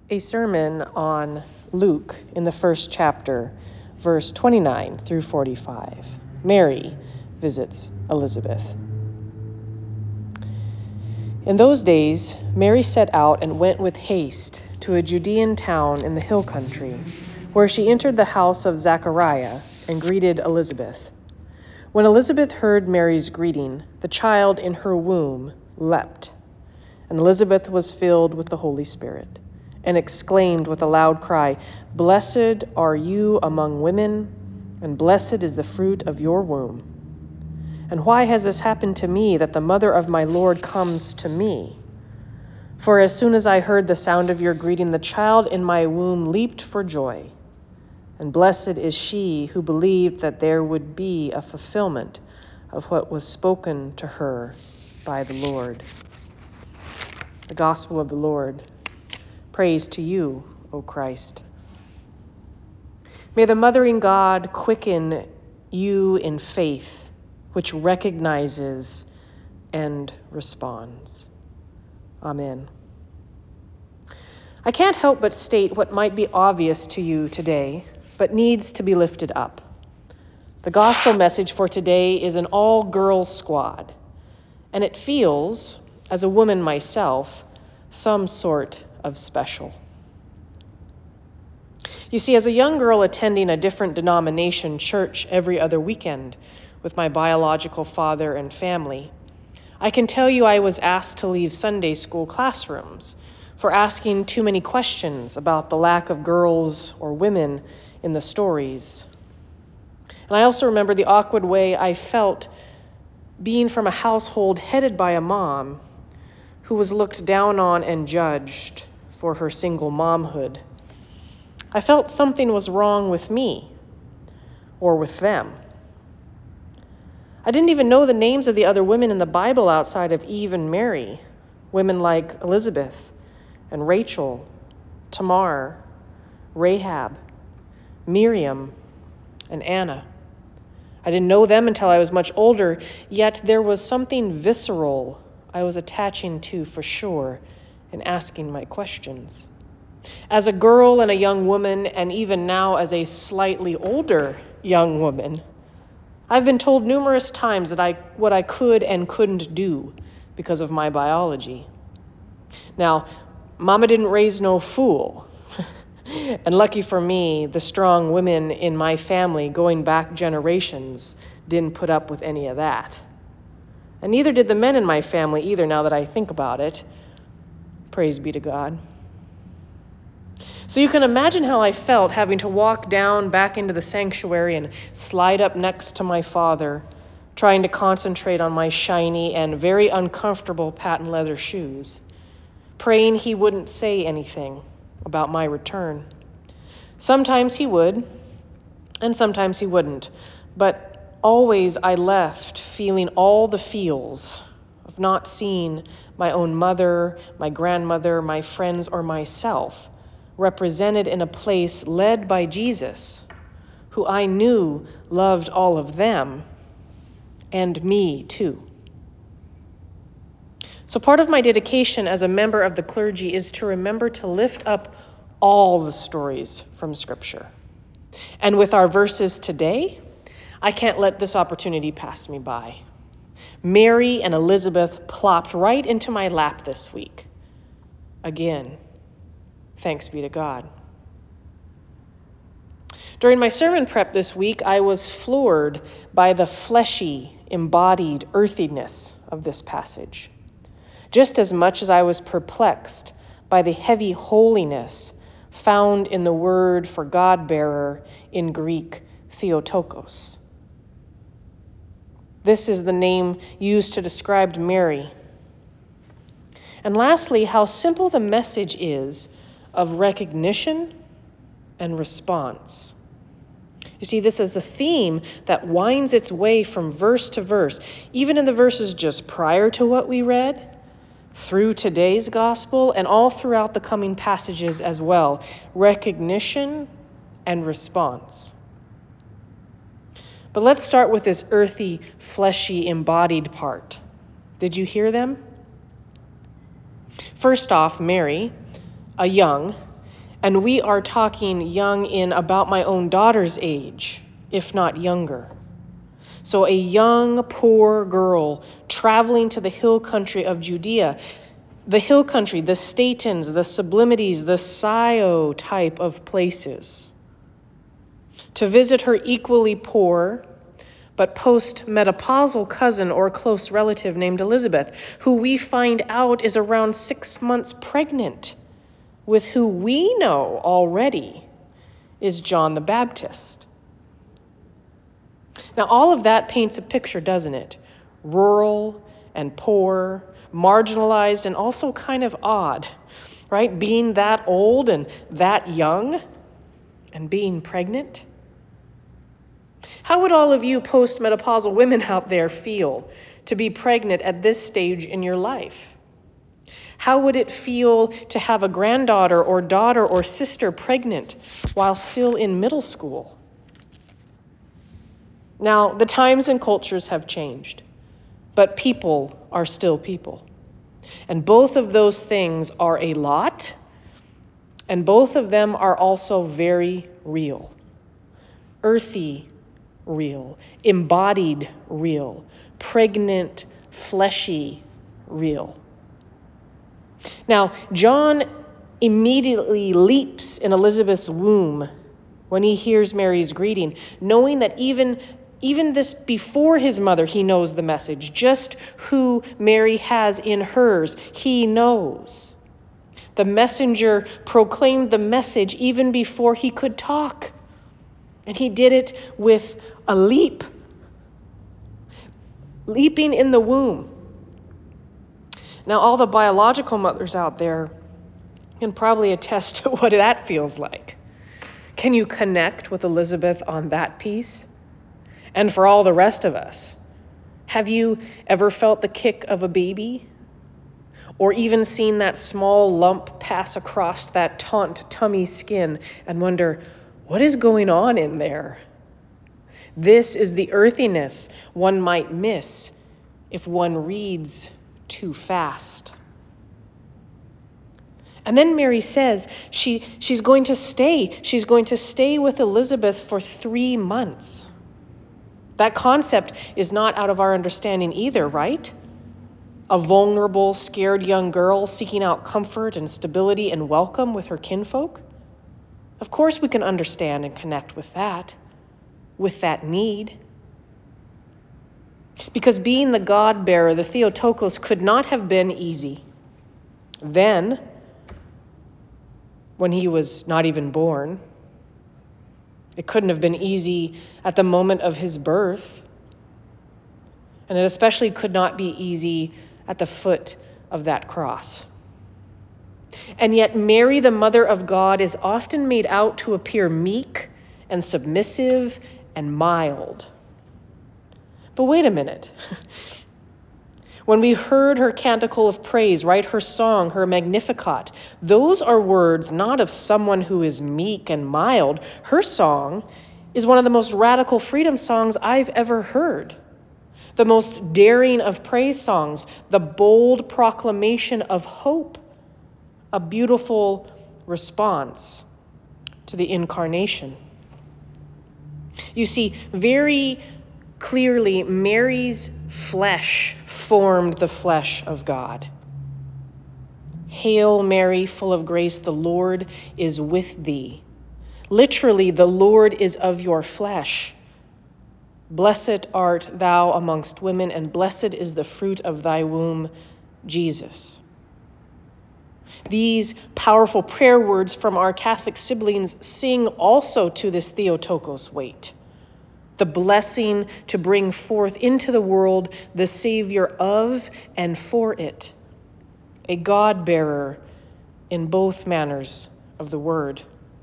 A sermon on Luke in the first chapter, verse 29 through 45. Mary visits Elizabeth. In those days, Mary set out and went with haste to a Judean town in the hill country, where she entered the house of Zachariah and greeted Elizabeth. When Elizabeth heard Mary's greeting, the child in her womb leapt, and Elizabeth was filled with the Holy Spirit, and exclaimed with a loud cry, "Blessed are you among women, and blessed is the fruit of your womb. And why has this happened to me, that the mother of my Lord comes to me? For as soon as I heard the sound of your greeting, the child in my womb leaped for joy. And blessed is she who believed that there would be a fulfillment of what was spoken to her by the Lord." The Gospel of the Lord. Praise to you, O Christ. May the mothering God quicken you in faith, which recognizes and responds. Amen. I can't help but state what might be obvious to you today, but needs to be lifted up. The gospel message for today is an all-girls squad, and it feels, as a woman myself, some sort of special. You see, as a young girl attending a different denomination church every other weekend with my biological father and family, I can tell you I was asked to leave Sunday school classrooms for asking too many questions about the lack of girls or women in the stories. And I also remember the awkward way I felt being from a household headed by a mom who was looked down on and judged for her single momhood. I felt something was wrong with me or with them. I didn't even know the names of the other women in the Bible outside of Eve and Mary, women like Elizabeth and Rachel, Tamar, Rahab, Miriam, and Anna. I didn't know them until I was much older, yet there was something visceral I was attaching to for sure and asking my questions. As a girl and a young woman, and even now as a slightly older young woman, I've been told numerous times that what I could and couldn't do because of my biology. Now, Mama didn't raise no fool. And lucky for me, the strong women in my family going back generations didn't put up with any of that. And neither did the men in my family either, now that I think about it. Praise be to God. So you can imagine how I felt having to walk down back into the sanctuary and slide up next to my father, trying to concentrate on my shiny and very uncomfortable patent leather shoes, praying he wouldn't say anything about my return. Sometimes he would, and sometimes he wouldn't, but always I left feeling all the feels of not seeing my own mother, my grandmother, my friends, or myself represented in a place led by Jesus, who I knew loved all of them and me too. So part of my dedication as a member of the clergy is to remember to lift up all the stories from Scripture. And with our verses today, I can't let this opportunity pass me by. Mary and Elizabeth plopped right into my lap this week. Again, thanks be to God. During my sermon prep this week, I was floored by the fleshy, embodied earthiness of this passage, just as much as I was perplexed by the heavy holiness found in the word for God-bearer in Greek, Theotokos. This is the name used to describe Mary. And lastly, how simple the message is of recognition and response. You see, this is a theme that winds its way from verse to verse, even in the verses just prior to what we read, through today's gospel, and all throughout the coming passages as well. Recognition and response. But let's start with this earthy, fleshy, embodied part. Did you hear them? First off, Mary, a young And we are talking young in about my own daughter's age, if not younger. So a young, poor girl traveling to the hill country of Judea, the hill country, the statins, the sublimities, the Scio type of places, to visit her equally poor but post-menopausal cousin or close relative named Elizabeth, who we find out is around 6 months pregnant with who we know already is John the Baptist. Now, all of that paints a picture, doesn't it? Rural and poor, marginalized, and also kind of odd, right? Being that old and that young and being pregnant. How would all of you post-menopausal women out there feel to be pregnant at this stage in your life? How would it feel to have a granddaughter or daughter or sister pregnant while still in middle school? Now, the times and cultures have changed, but people are still people. And both of those things are a lot, and both of them are also very real. Earthy, real. Embodied, real. Pregnant, fleshy, real. Now, John immediately leaps in Elizabeth's womb when he hears Mary's greeting, knowing that even this before his mother, he knows the message. Just who Mary has in hers, he knows. The messenger proclaimed the message even before he could talk. And he did it with a leap, leaping in the womb. Now, all the biological mothers out there can probably attest to what that feels like. Can you connect with Elizabeth on that piece? And for all the rest of us, have you ever felt the kick of a baby? Or even seen that small lump pass across that taut tummy skin and wonder, what is going on in there? This is the earthiness one might miss if one reads too fast. And then Mary says she's going to stay. She's going to stay with Elizabeth for 3 months. That concept is not out of our understanding either, right? A vulnerable, scared young girl seeking out comfort and stability and welcome with her kinfolk. Of course we can understand and connect with that need. Because being the God-bearer, the Theotokos, could not have been easy. Then, when he was not even born, it couldn't have been easy at the moment of his birth. And it especially could not be easy at the foot of that cross. And yet Mary, the Mother of God, is often made out to appear meek and submissive and mild. But wait a minute. When we heard her canticle of praise, right, her song, her Magnificat, those are words not of someone who is meek and mild. Her song is one of the most radical freedom songs I've ever heard. The most daring of praise songs, the bold proclamation of hope, a beautiful response to the incarnation. You see, very clearly, Mary's flesh formed the flesh of God. Hail Mary, full of grace, the Lord is with thee. Literally, the Lord is of your flesh. Blessed art thou amongst women, and blessed is the fruit of thy womb, Jesus. These powerful prayer words from our Catholic siblings sing also to this Theotokos weight. The blessing to bring forth into the world the Savior of and for it, a God-bearer in both manners of the word.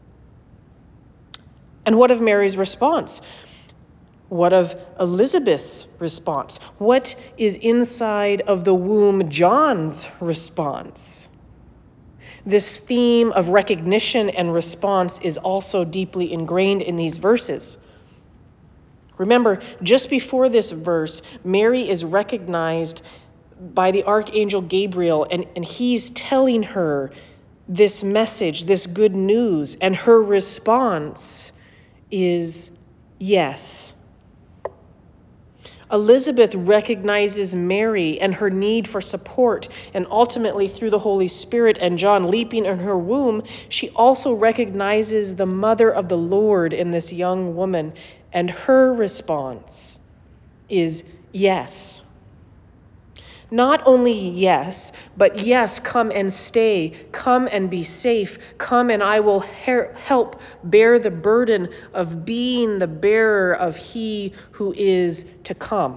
And what of Mary's response? What of Elizabeth's response? What is inside of the womb John's response? This theme of recognition and response is also deeply ingrained in these verses. Remember, just before this verse, Mary is recognized by the Archangel Gabriel, and he's telling her this message, this good news, and her response is yes. Elizabeth recognizes Mary and her need for support, and ultimately through the Holy Spirit and John leaping in her womb, she also recognizes the mother of the Lord in this young woman, and her response is yes. Not only yes, but yes, come and stay, come and be safe, come and I will help bear the burden of being the bearer of he who is to come.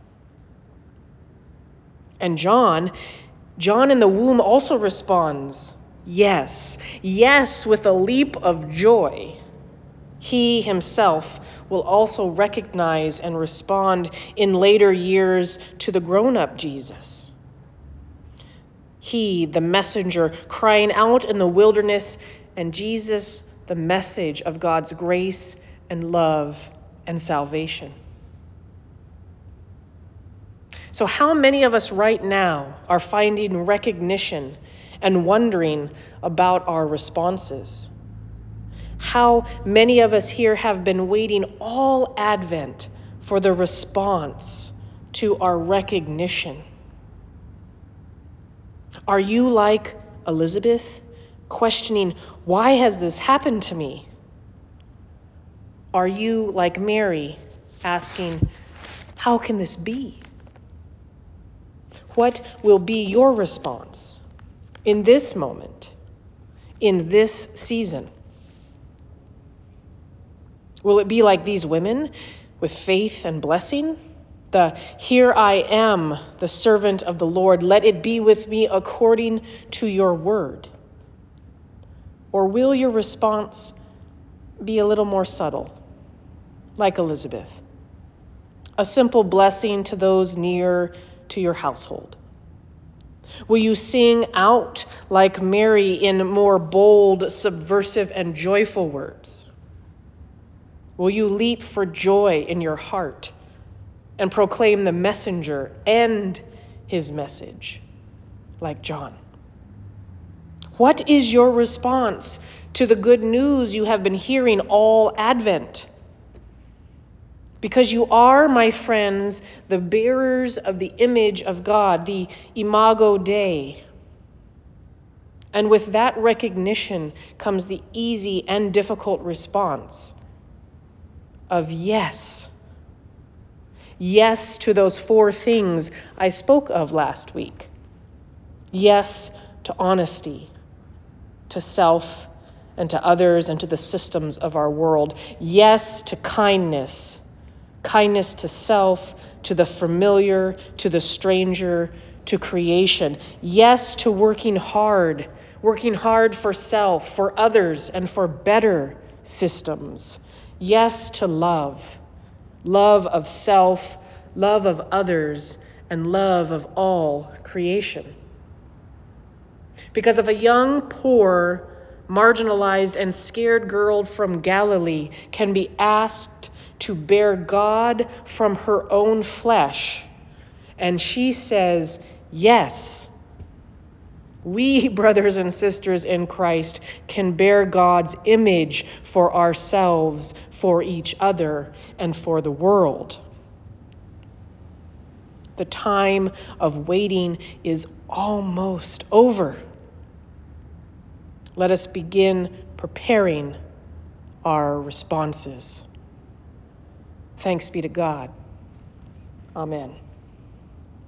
And John in the womb also responds, yes, yes, with a leap of joy. He himself will also recognize and respond in later years to the grown-up Jesus. He, the messenger, crying out in the wilderness, and Jesus, the message of God's grace and love and salvation. So how many of us right now are finding recognition and wondering about our responses? How many of us here have been waiting all Advent for the response to our recognition? Are you like Elizabeth, questioning, why has this happened to me? Are you like Mary, asking, how can this be? What will be your response in this moment, in this season? Will it be like these women with faith and blessing? The here I am, the servant of the Lord, let it be with me according to your word? Or will your response be a little more subtle, like Elizabeth? A simple blessing to those near to your household? Will you sing out like Mary in more bold, subversive, and joyful words? Will you leap for joy in your heart and proclaim the messenger and his message, like John? What is your response to the good news you have been hearing all Advent? Because you are, my friends, the bearers of the image of God, the Imago Dei. And with that recognition comes the easy and difficult response of yes. Yes to those 4 things I spoke of last week. Yes to honesty, to self and to others and to the systems of our world. Yes to kindness, kindness to self, to the familiar, to the stranger, to creation. Yes to working hard for self, for others, and for better systems. Yes to love of self, love of others, and love of all creation. Because if a young, poor, marginalized, and scared girl from Galilee can be asked to bear God from her own flesh, and she says, yes, we, brothers and sisters in Christ, can bear God's image for ourselves, for each other, and for the world. The time of waiting is almost over. Let us begin preparing our responses. Thanks be to God. Amen.